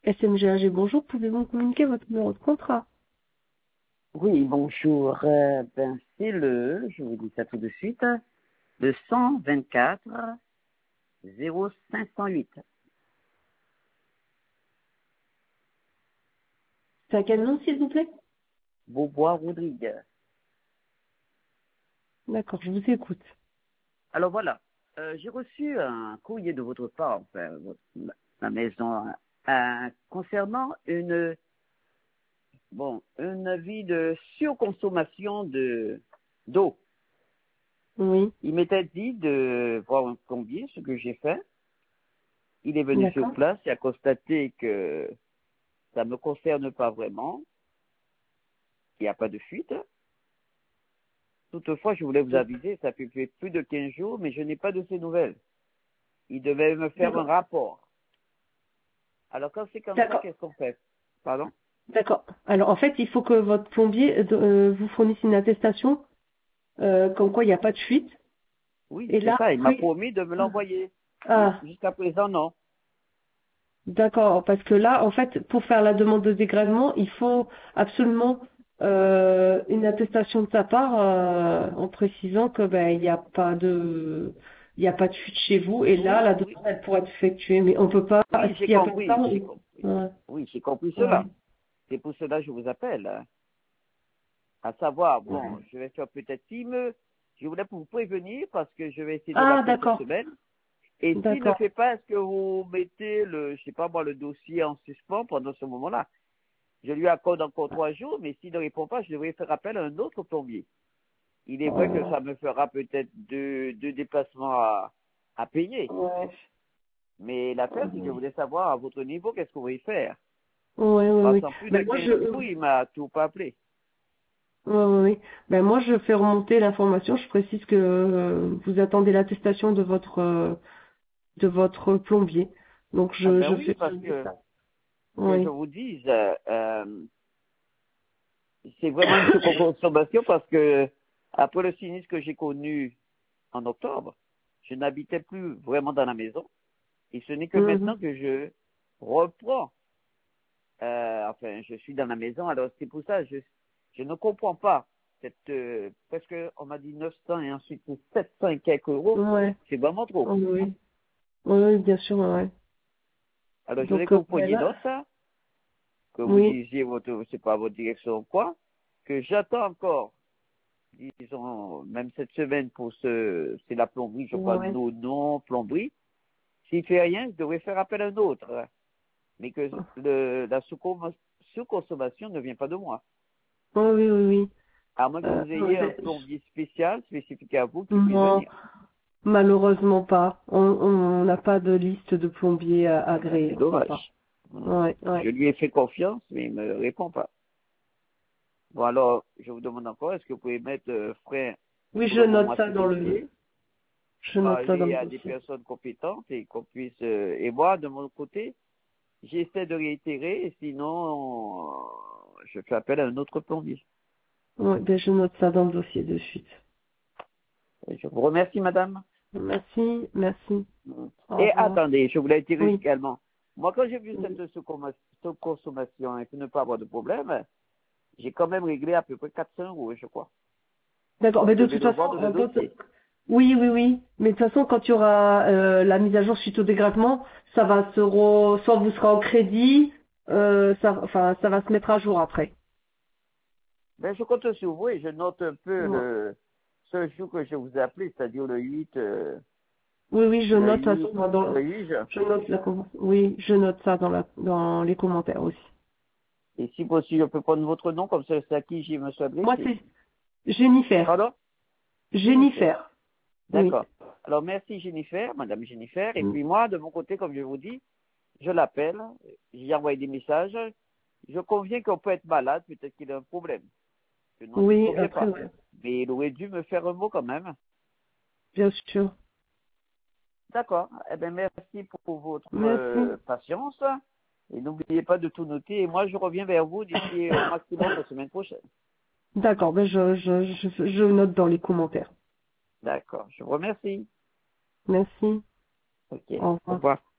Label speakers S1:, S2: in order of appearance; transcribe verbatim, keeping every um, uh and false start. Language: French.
S1: S M G A G, bonjour. Pouvez-vous me communiquer votre numéro de contrat?
S2: Oui, bonjour. Euh, ben, c'est le, je vous dis ça tout de suite, le cent vingt-quatre zéro cinq cent huit.
S1: C'est à quel nom, s'il vous plaît?
S2: Beaubois Rodrigue.
S1: D'accord, je vous écoute.
S2: Alors voilà, euh, j'ai reçu un courrier de votre part, enfin, votre- la maison, euh, concernant une, bon, un avis de surconsommation de d'eau.
S1: Oui,
S2: Il m'était dit de voir un plombier, ce que j'ai fait. Il est venu sur
S1: d'accord.
S2: place et a constaté que ça ne me concerne pas vraiment. Il n'y a pas de fuite. Toutefois, je voulais vous aviser, ça fait plus de quinze jours, mais je n'ai pas de ces nouvelles. Il devait me faire un
S1: D'accord.
S2: rapport. Alors, quand c'est comme ça,
S1: D'accord.
S2: qu'est-ce qu'on fait? Pardon?
S1: D'accord. Alors, en fait, il faut que votre plombier euh, vous fournisse une attestation euh, comme quoi il n'y a pas de fuite.
S2: Oui,
S1: Et
S2: c'est
S1: là,
S2: ça, il m'a
S1: après...
S2: promis de me l'envoyer. Mais
S1: Ah,
S2: jusqu'à présent, non.
S1: d'accord. Parce que là, en fait, pour faire la demande de dégrèvement, il faut absolument euh, une attestation de sa part euh, en précisant que ben il n'y a pas de il n'y a pas de fuite chez vous. Et là,
S2: Oui,
S1: la
S2: oui,
S1: demande elle pourrait être effectuée. Mais on peut pas.
S2: oui, j'ai
S1: S'il n'y a pas de ça,
S2: compris, j'ai
S1: on-
S2: compris.
S1: ouais,
S2: Oui, j'ai compris
S1: ouais,
S2: cela. C'est pour cela que je vous appelle. Hein. À savoir,
S1: ouais.
S2: bon, je vais faire peut-être s'il me... Je voulais vous prévenir parce que je vais essayer de
S1: Ah,
S2: l'appeler cette
S1: d'accord.
S2: semaine. Et s'il ne
S1: D'accord.
S2: fait pas, est-ce que vous mettez le, je sais pas moi, le dossier en suspens pendant ce moment-là? Je lui accorde encore trois jours, mais s'il ne répond pas, je devrais faire appel à un autre plombier. Il est vrai que
S1: Euh,
S2: ça me fera peut-être deux, deux déplacements à, à payer.
S1: ouais.
S2: Mais l'affaire, c'est que je voulais savoir à votre niveau, qu'est-ce que vous voulez faire?
S1: Ouais, ouais,
S2: Parce
S1: oui.
S2: qu'en plus de
S1: Ben moi
S2: quinze
S1: je,
S2: jours, il m'a tout pas appelé.
S1: ouais, ouais, ouais. Ben moi je fais remonter l'information. Je précise que euh, vous attendez l'attestation de votre euh, de votre plombier. Donc
S2: Ah
S1: je
S2: ben
S1: je
S2: oui,
S1: fais je
S2: parce
S1: fais
S2: que,
S1: ça.
S2: que je
S1: Oui.
S2: vous dise, euh, euh, c'est vraiment une surconsommation parce que après le sinistre que j'ai connu en octobre, je n'habitais plus vraiment dans la maison. Et ce n'est que
S1: Mhm.
S2: maintenant que je reprends. Euh, enfin, je suis dans la maison. Alors, c'est pour ça je, je ne comprends pas cette... Euh, parce qu'on m'a dit neuf cents et ensuite sept cents et quelques euros.
S1: Ouais.
S2: C'est vraiment trop.
S1: Oui, oui. Oui, oui, bien sûr, ouais.
S2: Alors, je voulais
S1: Donc
S2: que
S1: euh,
S2: vous
S1: ben
S2: preniez
S1: là,
S2: note, hein, que vous
S1: oui.
S2: disiez, votre, c'est pas votre direction ou quoi, que j'attends encore, disons, même cette semaine pour ce... C'est la plomberie, je crois,
S1: Ouais.
S2: non, non, plomberie. S'il fait rien, je devrais faire appel à un autre. Hein. Mais que le, la sous-com- sous-consommation ne vient pas de moi.
S1: Oui, oui, oui, oui.
S2: À moins que
S1: Euh,
S2: vous
S1: ouais,
S2: ayez un
S1: ben,
S2: plombier spécial, spécifique à vous, qui puisse
S1: non,
S2: venir.
S1: malheureusement pas. On on n'a pas de liste de plombiers euh,
S2: Ben,
S1: agréés.
S2: c'est
S1: On n'a pas.
S2: dommage. Hmm.
S1: Ouais,
S2: Je
S1: ouais.
S2: lui ai fait confiance, mais il ne me répond pas. Bon, alors, je vous demande encore, est-ce que vous pouvez mettre euh, frein
S1: Oui,
S2: pour
S1: je
S2: le
S1: note
S2: moment à
S1: ça
S2: ce
S1: dans le,
S2: dossier,
S1: je note ça dans
S2: parler
S1: le
S2: à des
S1: dossier.
S2: personnes compétentes et qu'on puisse... euh, et moi, de mon côté, j'essaie de réitérer, et sinon, euh, je fais appel à un autre plombier.
S1: Oui, ben je note ça dans le dossier de suite.
S2: Et je vous remercie, madame.
S1: Merci, merci.
S2: Mm.
S1: Au
S2: Et
S1: revoir.
S2: attendez, je voulais dire
S1: Oui.
S2: également, moi quand j'ai vu
S1: Oui.
S2: cette surconsommation et pour ne pas avoir de problème, j'ai quand même réglé à peu près quatre cents euros, je crois.
S1: D'accord.
S2: Vous
S1: Mais de
S2: devez
S1: toute
S2: le
S1: façon,
S2: voir dans le
S1: euh, quand-
S2: dossier.
S1: oui, oui, oui. Mais de toute façon, quand il y aura euh, la mise à jour suite au dégrèvement, ça va se re... soit vous serez en crédit, euh, ça, enfin, ça va se mettre à jour après.
S2: Mais je compte sur vous et je note un peu
S1: Ouais.
S2: le ce jour que je vous ai appelé, c'est-à-dire le huit, euh,
S1: Oui, oui, je
S2: le
S1: note de toute façon
S2: huit,
S1: moi, dans,
S2: le huit juin.
S1: je note la con- oui, je note ça dans la dans les commentaires aussi.
S2: Et si possible, je peux prendre votre nom, comme ça c'est à qui j'y me suis
S1: Moi,
S2: adressé.
S1: c'est Jennifer.
S2: Pardon? Jennifer.
S1: Jennifer. Oui.
S2: D'accord. Alors merci Jennifer, madame Jennifer. Et
S1: Mm.
S2: puis moi, de mon côté, comme je vous dis, je l'appelle, j'ai envoyé des messages. Je conviens qu'on peut être malade, peut-être qu'il a un problème. Je n'en
S1: Oui,
S2: disconviens
S1: après,
S2: pas.
S1: ouais.
S2: Mais il aurait dû me faire un mot quand même.
S1: Bien sûr.
S2: D'accord. Eh bien, merci pour votre
S1: Merci.
S2: euh, patience. Et n'oubliez pas de tout noter. Et moi, je reviens vers vous d'ici au maximum la semaine prochaine.
S1: D'accord, ben je, je, je, je note dans les commentaires.
S2: D'accord. Je vous remercie.
S1: Merci.
S2: OK.
S1: Au
S2: Au
S1: revoir.
S2: revoir.